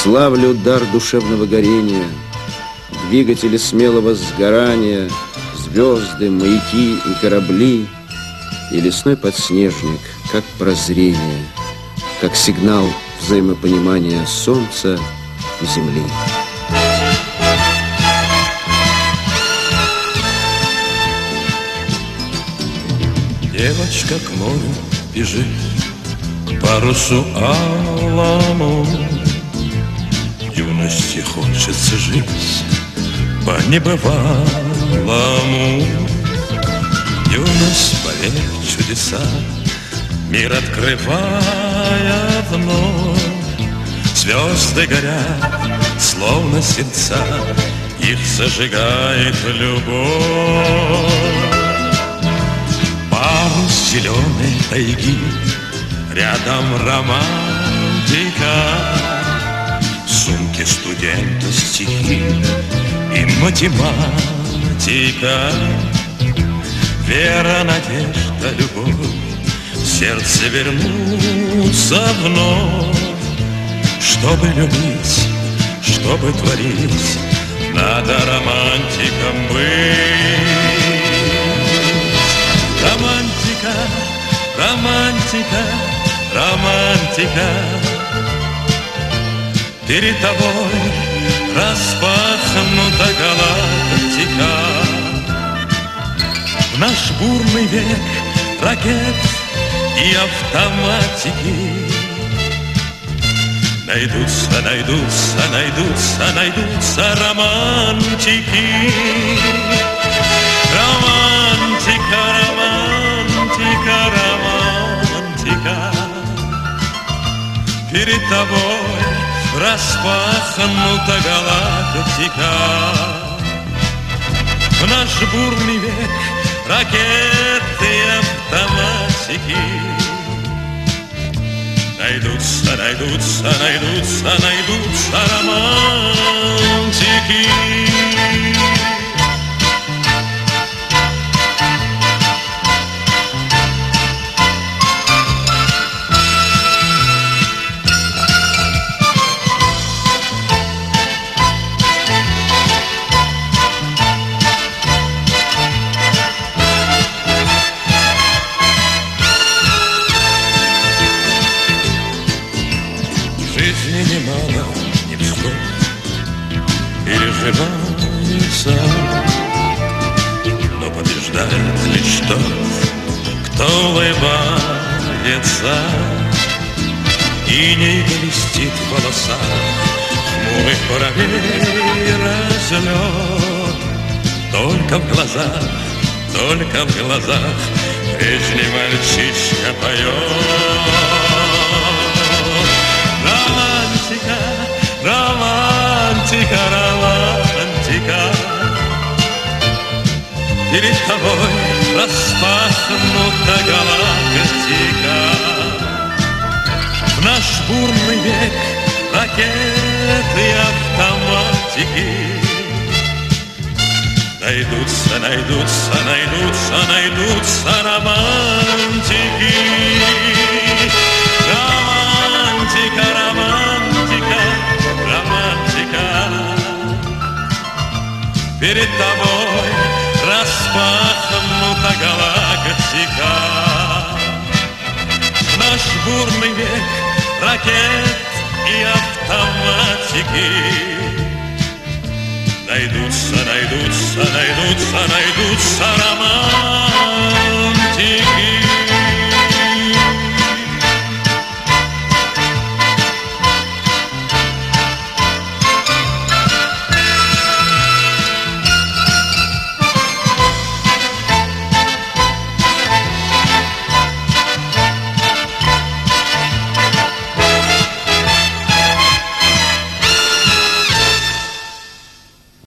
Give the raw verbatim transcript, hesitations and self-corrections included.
Славлю дар душевного горения, двигатели смелого сгорания, звезды, маяки и корабли, и лесной подснежник, как прозрение, как сигнал взаимопонимания солнца и земли. Девочка к морю бежит, парусу алому. Юности хочется жить по-небывалому. Юность, поверь, чудеса, мир открывая вновь. Звезды горят, словно сердца, их зажигает любовь. Парус зеленой тайги, рядом романтика, в сумке студента стихи и математика. Вера, надежда, любовь, в сердце вернуться вновь. Чтобы любить, чтобы творить, надо романтиком быть. Романтика, романтика, романтика. Перед тобой распахнута галактика. В наш бурный век ракет и автоматики найдутся, найдутся, найдутся, найдутся романтики. Романтика, романтика, романтика. Перед тобой распахнута галактика. В наш бурный век ракеты и автоматики найдутся, найдутся, найдутся, найдутся романтики. Немало невзгод переживается, но побеждает лишь тот, кто улыбается. Иней блестит в волосах, хмурых воробей разлет. Только в глазах, только в глазах прежний мальчишка поет. Романтика, романтика. Перед тобой распахнута галактика. В наш бурный век ракеты и автоматики найдутся, найдутся, найдутся, найдутся романтики. Романтика, романтика, романтика. Перед тобой распахнута галактика. Наш бурный век ракет и автоматики найдутся, найдутся, найдутся, найдутся романтики.